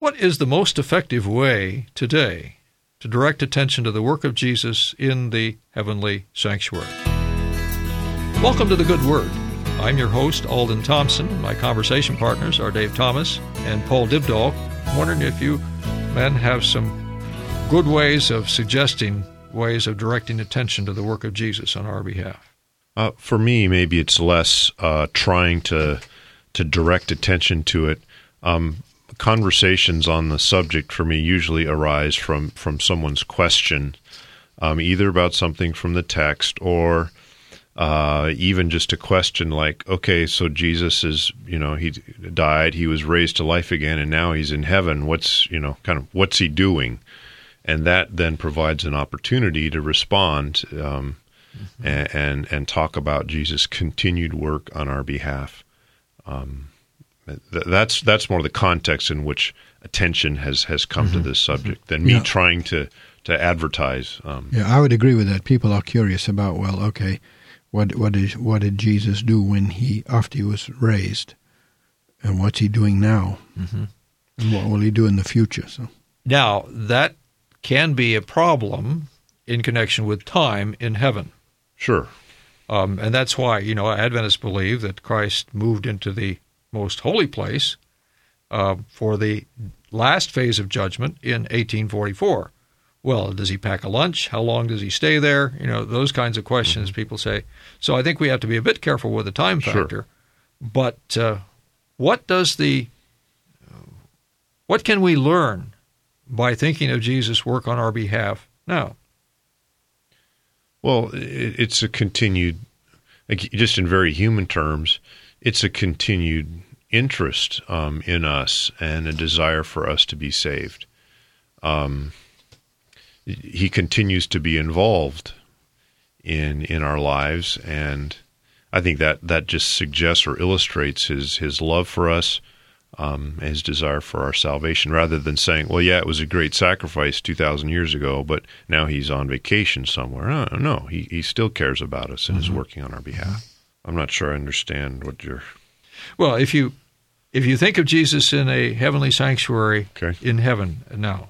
What is the most effective way today to direct attention to the work of Jesus in the heavenly sanctuary? Welcome to The Good Word. I'm your host, Alden Thompson. My conversation partners are Dave Thomas and Paul Dybdahl. I'm wondering if you men have some good ways of suggesting ways of directing attention to the work of Jesus on our behalf. For me, maybe it's less trying to direct attention to it. Conversations on the subject for me usually arise from someone's question, either about something from the text or even just a question like, okay, so Jesus is, he died, he was raised to life again, and now he's in heaven. What's he doing? And that then provides an opportunity to respond and talk about Jesus' continued work on our behalf. That's more the context in which attention has come to this subject than me trying to advertise. I would agree with that. People are curious about, what did Jesus do after he was raised, and what's he doing now, and what will he do in the future? So now that can be a problem in connection with time in heaven. Sure, and that's why Adventists believe that Christ moved into the most holy place for the last phase of judgment in 1844. Well, does he pack a lunch? How long does he stay there? Those kinds of questions people say. So I think we have to be a bit careful with the time factor. Sure. But what can we learn by thinking of Jesus' work on our behalf now? Well, it's a continued, just in very human terms, it's a continued interest in us and a desire for us to be saved. He continues to be involved in our lives, and I think that just suggests or illustrates his love for us, his desire for our salvation, rather than saying, well, yeah, it was a great sacrifice 2,000 years ago, but now he's on vacation somewhere. No, he still cares about us and is working on our behalf. I'm not sure I understand what you're... Well, if you think of Jesus in a heavenly sanctuary in heaven now,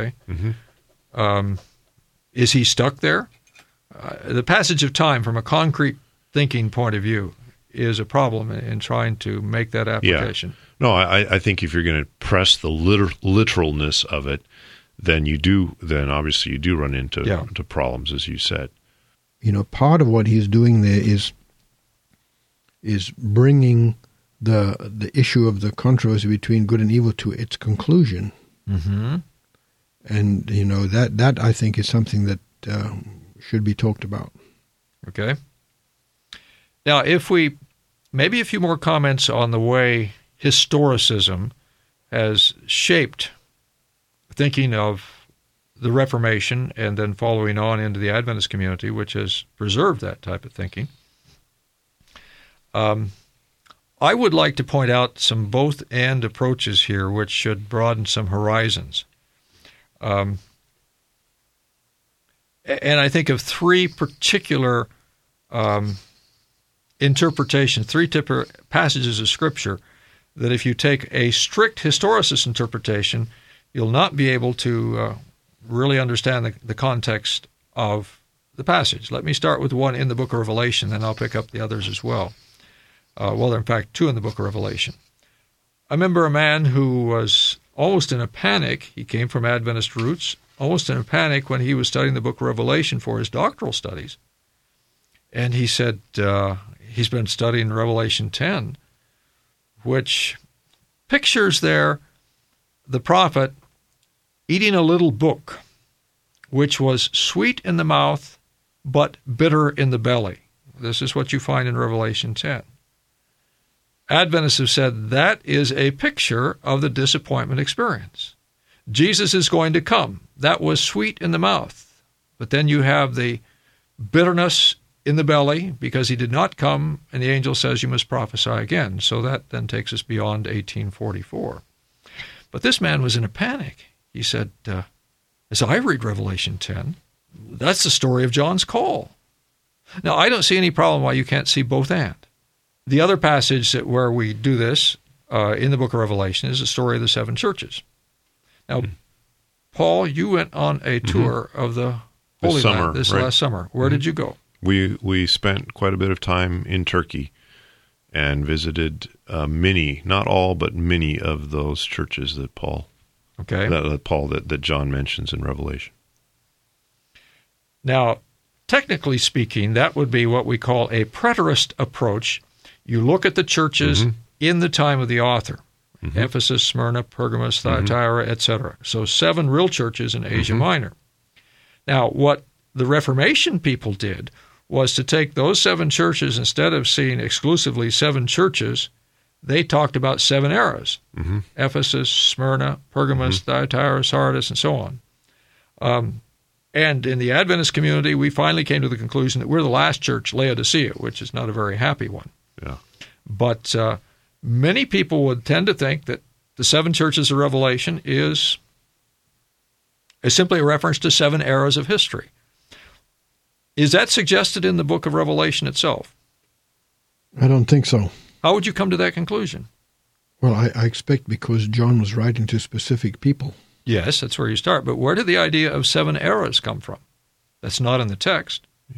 is he stuck there? The passage of time from a concrete thinking point of view is a problem in trying to make that application. Yeah. No, I think if you're going to press the literalness of it, then obviously you do run into problems, as you said. Part of what he's doing there is bringing the issue of the controversy between good and evil to its conclusion. Mm-hmm. And, that I think is something that should be talked about. Okay. Now, maybe a few more comments on the way historicism has shaped thinking of the Reformation and then following on into the Adventist community, which has preserved that type of thinking. I would like to point out some both-and approaches here, which should broaden some horizons. And I think of three particular interpretations, three passages of Scripture, that if you take a strict historicist interpretation, you'll not be able to really understand the context of the passage. Let me start with one in the book of Revelation, then I'll pick up the others as well. There are in fact two in the book of Revelation. I remember a man who was almost in a panic. He came from Adventist roots, almost in a panic when he was studying the book of Revelation for his doctoral studies. And he said he's been studying Revelation 10, which pictures there the prophet eating a little book, which was sweet in the mouth but bitter in the belly. This is what you find in Revelation 10. Adventists have said that is a picture of the disappointment experience. Jesus is going to come. That was sweet in the mouth. But then you have the bitterness in the belly because he did not come, and the angel says you must prophesy again. So that then takes us beyond 1844. But this man was in a panic. He said, as I read Revelation 10, that's the story of John's call. Now, I don't see any problem why you can't see both and. The other passage where we do this in the book of Revelation is the story of the seven churches. Now, Paul, you went on a tour of the Holy Land this last summer. Where did you go? We spent quite a bit of time in Turkey and visited many, not all, but many of those churches that that John mentions in Revelation. Now, technically speaking, that would be what we call a preterist approach. You look at the churches in the time of the author. Ephesus, Smyrna, Pergamos, Thyatira, etc. So 7 real churches in Asia Minor. Now, what the Reformation people did was to take those 7 churches, instead of seeing exclusively 7 churches, they talked about 7 eras. Ephesus, Smyrna, Pergamos, Thyatira, Sardis, and so on. And in the Adventist community, we finally came to the conclusion that we're the last church, Laodicea, which is not a very happy one. Yeah. But many people would tend to think that the 7 churches of Revelation is simply a reference to 7 eras of history. Is that suggested in the book of Revelation itself? I don't think so. How would you come to that conclusion? Well, I expect because John was writing to specific people. Yes, that's where you start. But where did the idea of 7 eras come from? That's not in the text. Yeah.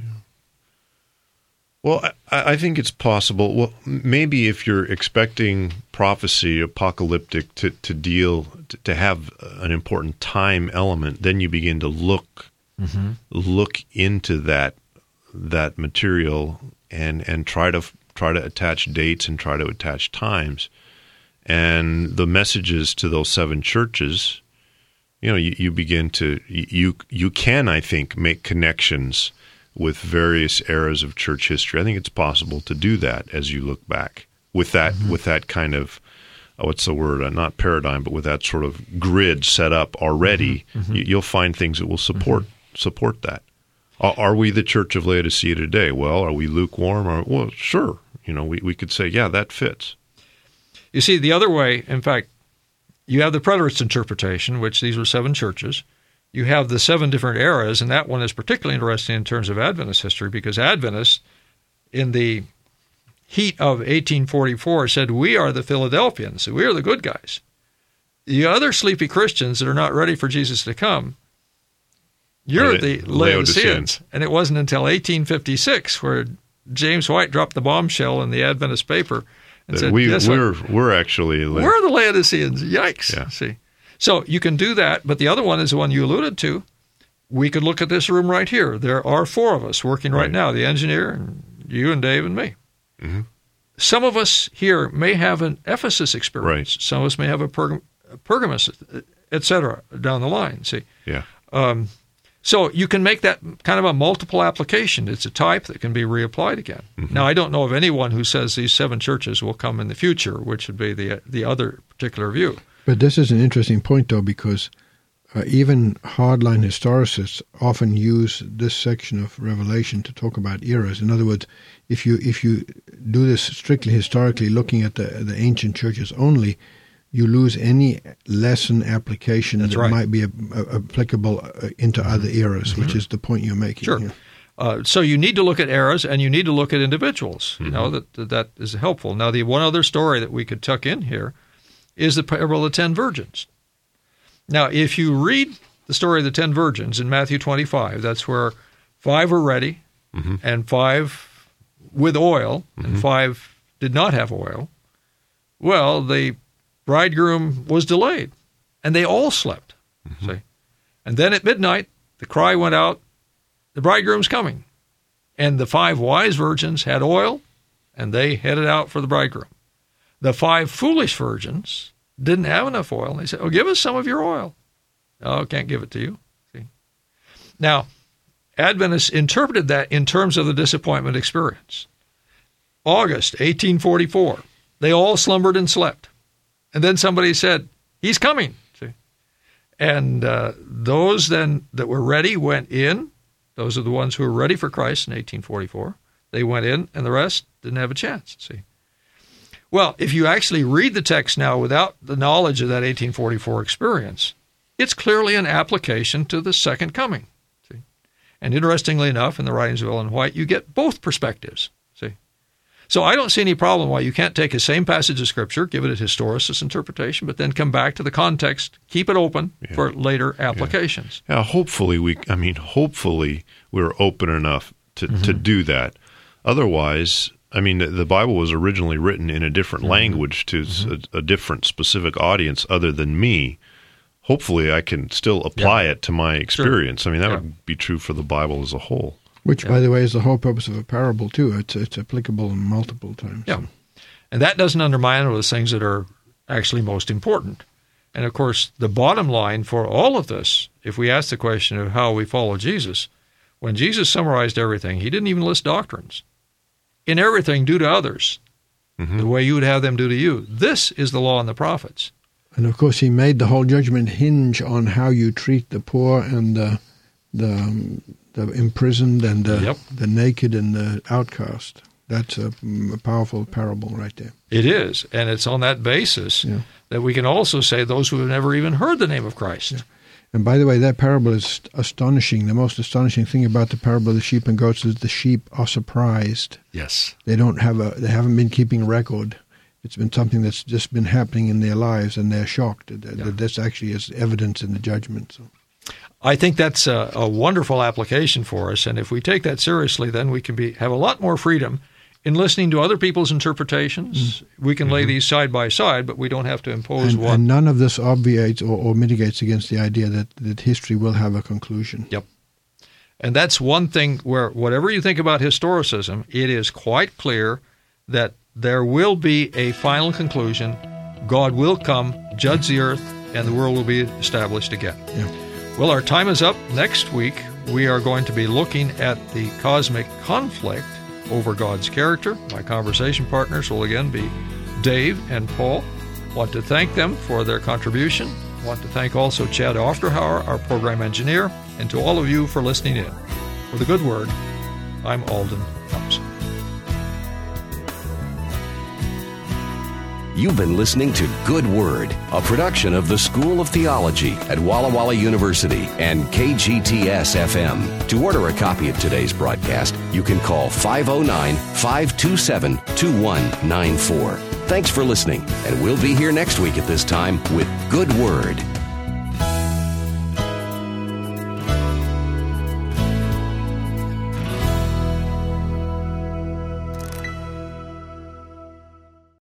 Well, I think it's possible. Well, maybe if you're expecting prophecy, apocalyptic, to have an important time element, then you begin to look into that material and try to attach dates and try to attach times. And the messages to those 7 churches, you begin to you can, I think, make connections with various eras of church history. I think it's possible to do that as you look back with that kind of what's the word? Not paradigm, but with that sort of grid set up already. You'll find things that will support that. Are we the Church of Laodicea today? Well, are we lukewarm? Well, sure. We could say, yeah, that fits. You see, the other way, in fact, you have the preterist interpretation, which these were 7 churches. You have the 7 different eras, and that one is particularly interesting in terms of Adventist history, because Adventists, in the heat of 1844, said, we are the Philadelphians, we are the good guys. The other sleepy Christians that are not ready for Jesus to come, you're the Laodiceans. And it wasn't until 1856 where James White dropped the bombshell in the Adventist paper and said, we're actually we're the Laodiceans. Yikes. Yeah. See. So you can do that, but the other one is the one you alluded to. We could look at this room right here. There are 4 of us working right now, the engineer, and you and Dave and me. Some of us here may have an Ephesus experience. Some of us may have a Pergamos, etc., down the line. See? Yeah. So you can make that kind of a multiple application. It's a type that can be reapplied again. Now, I don't know of anyone who says these 7 churches will come in the future, which would be the other particular view. But this is an interesting point, though, because even hardline historicists often use this section of Revelation to talk about eras. In other words, if you do this strictly historically, looking at the ancient churches only, you lose any lesson application that might be applicable into other eras, which is the point you're making. Sure. Here. So you need to look at eras, and you need to look at individuals. That is helpful. Now, the one other story that we could tuck in here is the parable of the 10 virgins. Now, if you read the story of the 10 virgins in Matthew 25, that's where 5 were ready, and 5 with oil, and 5 did not have oil. Well, the bridegroom was delayed, and they all slept. See? And then at midnight, the cry went out, the bridegroom's coming. And the 5 wise virgins had oil, and they headed out for the bridegroom. The 5 foolish virgins didn't have enough oil, and they said, give us some of your oil. Oh, can't give it to you. See? Now, Adventists interpreted that in terms of the disappointment experience. August 1844, they all slumbered and slept. And then somebody said, he's coming. See? And those then that were ready went in. Those are the ones who were ready for Christ in 1844. They went in, and the rest didn't have a chance. See? Well, if you actually read the text now without the knowledge of that 1844 experience, it's clearly an application to the second coming. See? And interestingly enough, in the writings of Ellen White, you get both perspectives. See? So I don't see any problem why you can't take a same passage of Scripture, give it a historicist interpretation, but then come back to the context, keep it open for later applications. Yeah, hopefully we're open enough to do that. Otherwise, I mean, the Bible was originally written in a different language to a different specific audience other than me. Hopefully I can still apply it to my experience. Sure. I mean, that would be true for the Bible as a whole. Which, by the way, is the whole purpose of a parable, too. It's applicable multiple times. Yeah. And that doesn't undermine those things that are actually most important. And, of course, the bottom line for all of this, if we ask the question of how we follow Jesus, when Jesus summarized everything, he didn't even list doctrines. In everything, do to others the way you would have them do to you. This is the law and the prophets. And, of course, he made the whole judgment hinge on how you treat the poor and the imprisoned and the naked and the outcast. That's a powerful parable right there. It is, and it's on that basis that we can also say those who have never even heard the name of Christ. Yeah. And by the way, that parable is astonishing. The most astonishing thing about the parable of the sheep and goats is the sheep are surprised. Yes. They haven't been keeping record. It's been something that's just been happening in their lives, and they're shocked. This actually is evidence in the judgment. So. I think that's a wonderful application for us, and if we take that seriously, then we can have a lot more freedom in listening to other people's interpretations. We can lay these side by side, but we don't have to impose one. And none of this obviates or mitigates against the idea that history will have a conclusion. Yep. And that's one thing where, whatever you think about historicism, it is quite clear that there will be a final conclusion. God will come, judge the earth, and the world will be established again. Yeah. Well, our time is up. Next week, we are going to be looking at the cosmic conflict over God's character. My conversation partners will again be Dave and Paul. Want to thank them for their contribution. Want to thank also Chad Ofterhauer, our program engineer, and to all of you for listening in. For the Good Word, I'm Alden Thompson. You've been listening to Good Word, a production of the School of Theology at Walla Walla University and KGTS-FM. To order a copy of today's broadcast, you can call 509-527-2194. Thanks for listening, and we'll be here next week at this time with Good Word.